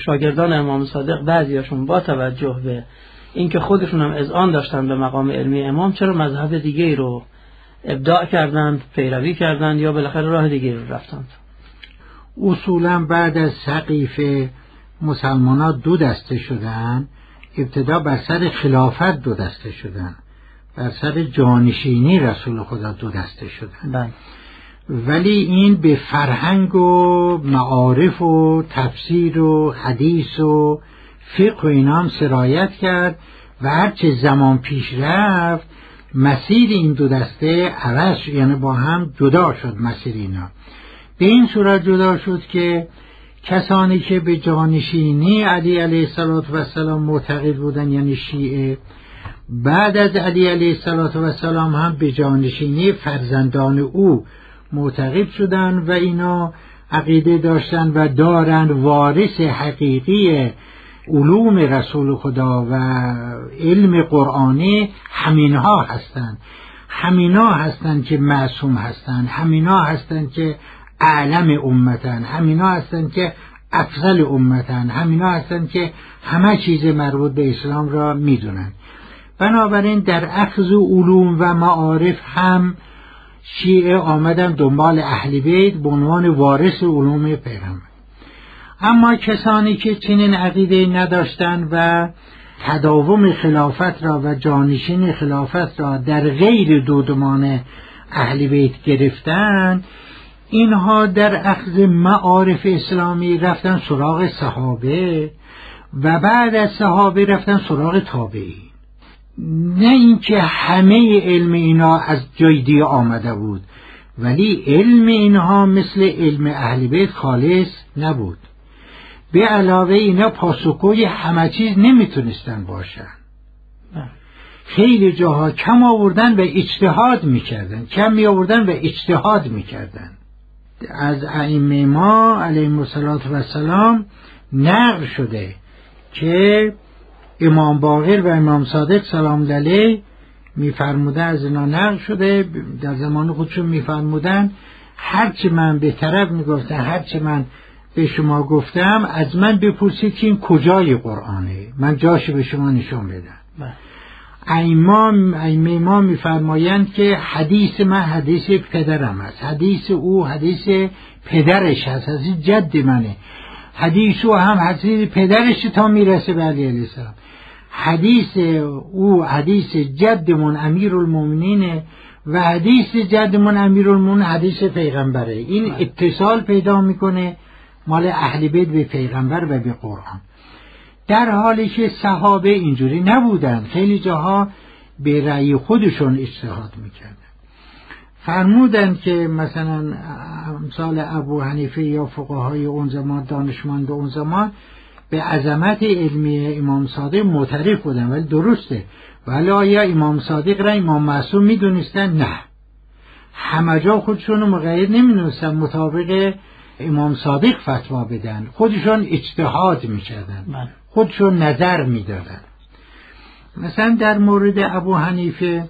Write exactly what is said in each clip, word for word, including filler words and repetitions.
شاگردان امام صادق بعضیاشون با توجه به اینکه خودشون هم اذعان داشتن به مقام علمی امام، چرا مذهب دیگه‌ای رو ابداع کردند، پیروی کردند یا بالاخره راه دیگه‌ای رو رفتند؟ اصولا بعد از سقیفه مسلمان‌ها دو دسته شدن. ابتدا بر سر خلافت دو دسته شدن، بر سر جانشینی رسول خدا دو دسته شدن. بله. ولی این به فرهنگ و معارف و تفسیر و حدیث و فقه و اینا هم سرایت کرد و هرچه زمان پیش رفت مسیر این دو دسته عوض، یعنی با هم جدا شد مسیر اینا. به این صورت جدا شد که کسانی که به جانشینی علی علیه السلام معتقد بودن، یعنی شیعه، بعد از علی علیه السلام هم به جانشینی فرزندان او معتقد شدن و اینا عقیده داشتن و دارن وارث حقیقی علوم رسول خدا و علم قرآنی همینها هستند. همینا هستند که معصوم هستند، همینا هستند که اعلم امتن، همینا هستند که افضل امتن، همینا هستند که همه چیز مربوط به اسلام را میدونن. بنابراین در اخذ علوم و معارف هم شیعه آمدن دنبال اهل بیت به عنوان وارث علوم پیغمبر. اما کسانی که چنین عقیده نداشتند و تداوم خلافت را و جانشین خلافت را در غیر دودمان اهل بیت گرفتند، اینها در اخذ معارف اسلامی رفتن سراغ صحابه و بعد از صحابه رفتن سراغ تابعین. نه اینکه همه علم اینا از جای دیگه آمده بود، ولی علم اینها مثل علم اهل بیت خالص نبود. به علاوه اینا پاسخگوی همه چیز نمیتونستن باشن. خیلی جاها کم آوردن و اجتهاد میکردن، کم می آوردن و اجتهاد میکردن. از ائمه ما علیهم السلام نقل شده که امام باقر و امام صادق سلام علیه میفرمودن، از اینا نقل شده در زمان خودشون میفرمودن هرچی من به طرف میگفتن، هرچی من به شما گفتم از من بپرسید که این کجای قرآنه، من جاشو به شما نشون بدم. ائمه ما میفرمایند که حدیث من حدیث پدرم است، حدیث او حدیث پدرش هست، حدیث جد منه، حدیث او هم حدیث پدرش تا میرسه به علی علیه السلام، حدیث او حدیث جدمون امیرالمومنین و حدیث جدمون امیرالمومنین حدیث پیغمبره. این اتصال پیدا میکنه مال اهل بیت به پیغمبر و به قرآن، در حالی که صحابه اینجوری نبودن، خیلی جاها به رأی خودشون اجتهاد میکردن. فرمودن که مثلا امثال ابو حنیفه یا فقهای اون زمان، دانشمند اون زمان، به عظمت علمی امام صادق معترف بودن، ولی درسته، ولی آیا امام صادق را امام معصوم میدونستن؟ نه، همه جا خودشون رو مقید نمیدونستن مطابق امام صادق فتوا بدن، خودشون اجتهاد میکردن، خودشون نظر میدادن. مثلا در مورد ابو حنیفه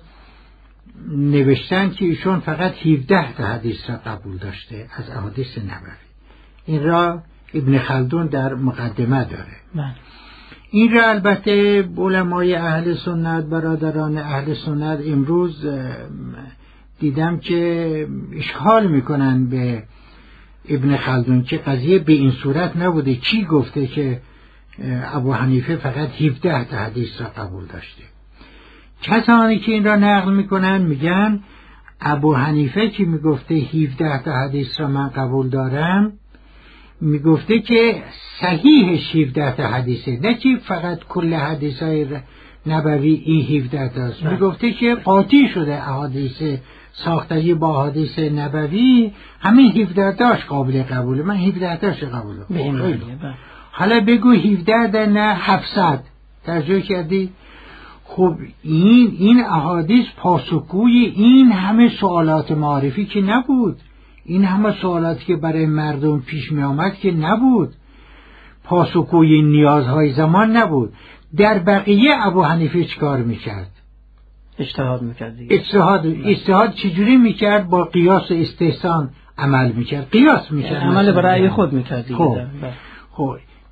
نوشتن که ایشون فقط هفده تا حدیث را قبول داشته از احادیث نبوی. این را ابن خلدون در مقدمه داره. من. این را البته علمای اهل سنت، برادران اهل سنت امروز دیدم که اشکال میکنن به ابن خلدون که قضیه به این صورت نبوده. چی گفته که ابو حنیفه فقط هفده تا حدیث را قبول داشته؟ کسانی که این را نقل میکنن میگن ابو حنیفه که میگفته هفده تا حدیث را من قبول دارم، میگفته که صحیحش هفده تا حدیثه، نه که فقط کل حدیث های نبوی این هفده تاست. میگفته که قاطی شده احادیث ساختگی با احادیث نبوی، همین هفده تاش قابل قبوله، من هفده تاش قبوله. حالا بگو هفده تا نه هفتصد ترجمه کردی. خب این این احادیث پاسخگوی این همه سوالات معرفی که نبود، این همه سوالاتی که برای مردم پیش می آمد که نبود، پاسخگوی نیازهای زمان نبود. در بقیه ابو حنیفه چیکار میکرد؟ اجتهاد میکرد. اجتهاد اجتهاد چجوری میکرد؟ با قیاس و استحسان عمل میکرد، قیاس میکرد، عمل برای خود میکرد. خب خب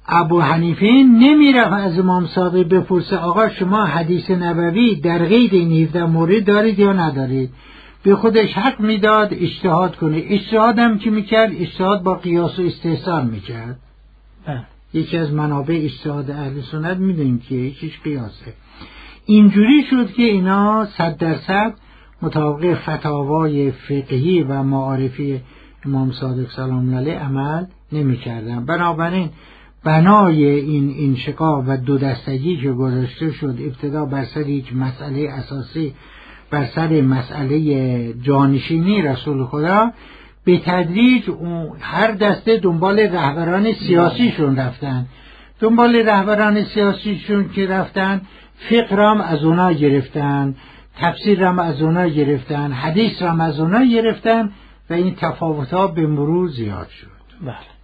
ابو حنیفه نمیرفت از امام صادق بپرسه آقا شما حدیث نبوی در غیر این هفده مورد دارید یا ندارید، به خودش حق میداد اجتهاد کنه. اجتهاد هم که میکرد اجتهاد با قیاس و استحسان میکرد. یکی از منابع اجتهاد اهل سنت میدونیم که یکیش قیاسه. اینجوری شد که اینا صد درصد مطابق فتاوای فقهی و معارفی امام صادق سلام الله علیه عمل نمیکردن. بنابراین بنای این انشقاق و دو دستگی که گذاشته شد ابتدا بر سر یک مسئله اساسی، بر سر مسئله جانشینی رسول خدا، به تدریج هر دسته دنبال رهبران سیاسیشون رفتن. دنبال رهبران سیاسیشون که رفتن، فقه رام از اونا گرفتن، تفسیر رام از اونا گرفتن، حدیث رام از اونا گرفتن و این تفاوت‌ها به مرور زیاد شد. بله.